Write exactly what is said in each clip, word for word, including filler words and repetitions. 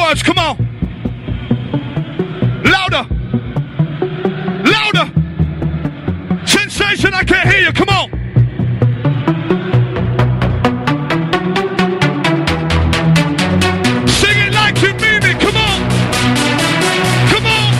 words, come on. Louder. Louder. Sensation, I can't hear you, come on. Sing it like you mean it, come on. Come on.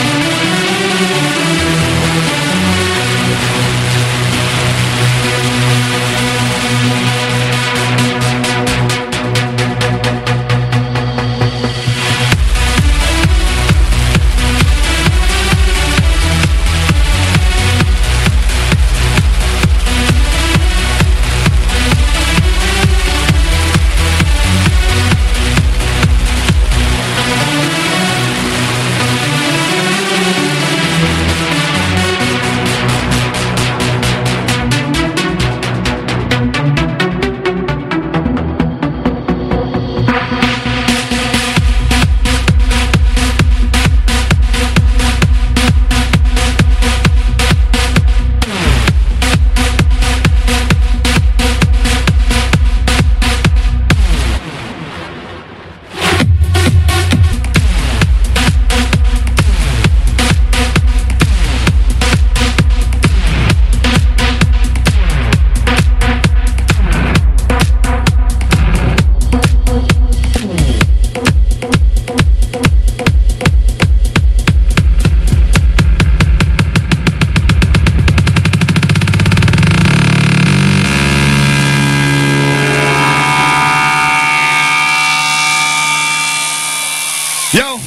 Yo.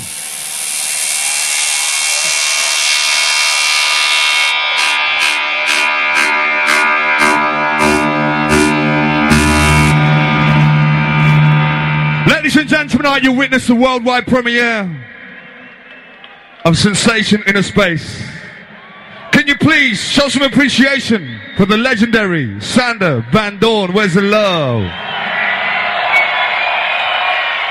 Ladies and gentlemen, tonight you witness the worldwide premiere of Sensation Inner Space. Can you please show some appreciation for the legendary Sander Van Doorn? Where's the love?